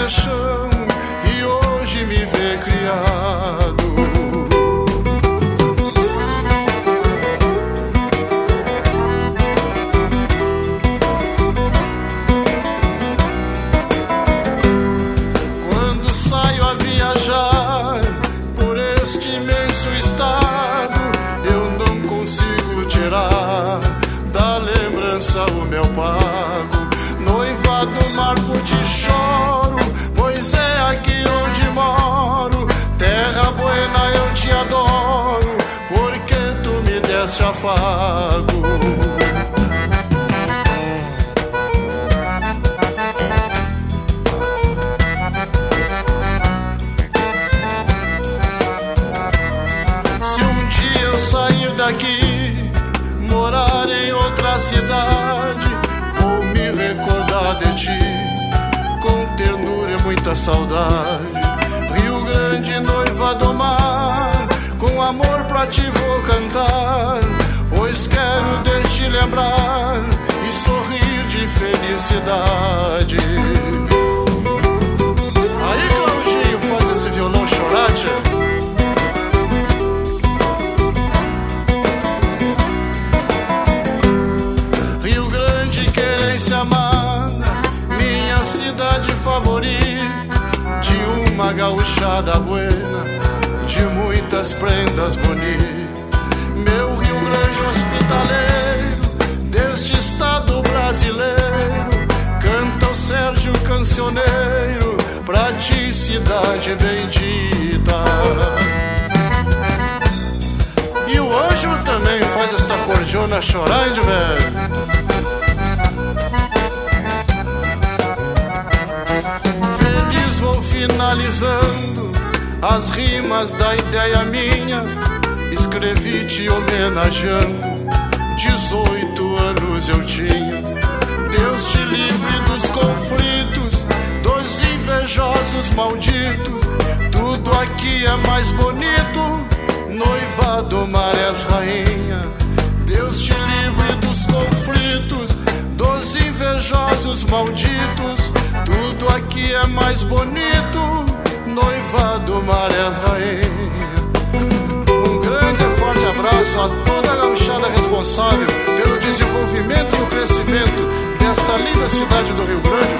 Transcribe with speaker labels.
Speaker 1: chão e hoje me vê criado. Quando saio a viajar por este imenso estado, eu não consigo tirar da lembrança o meu pago. Noivado, marco, te choro, pois é aqui onde moro. Terra buena, eu te adoro, porque tu me deste afago. Se um dia eu sair daqui, morar em outra cidade, vou me recordar de ti com ternura e muita saudade. Rio Grande, noiva do mar, com amor pra ti vou cantar, pois quero de te lembrar e sorrir de felicidade. Aí, Claudinho, faz esse violão chorar, tia. Minha cidade favorita, de uma gauchada buena, de muitas prendas bonitas. Meu Rio Grande hospitaleiro, deste estado brasileiro, canta o Sérgio Cancioneiro, pra ti cidade bendita. E o Ângelo também faz essa cordiona chorar, hein, velho? Vou finalizando as rimas da ideia minha, escrevi te homenageando, 18 anos eu tinha. Deus te livre dos conflitos, dos invejosos malditos, tudo aqui é mais bonito, noiva do mar és rainha. Deus te livre dos conflitos, dos invejosos malditos, tudo aqui é mais bonito, noiva do mar és rainha. Um grande e forte abraço a toda a gauchada responsável pelo desenvolvimento e o crescimento desta linda cidade do Rio Grande